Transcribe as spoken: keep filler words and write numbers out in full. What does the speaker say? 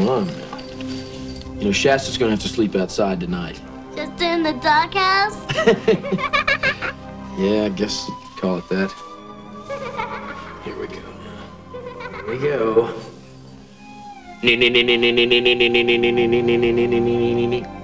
on. You know, Shasta's gonna have to sleep outside tonight. Just in the doghouse? Yeah, I guess you could call it that. Here we go now. Here we go.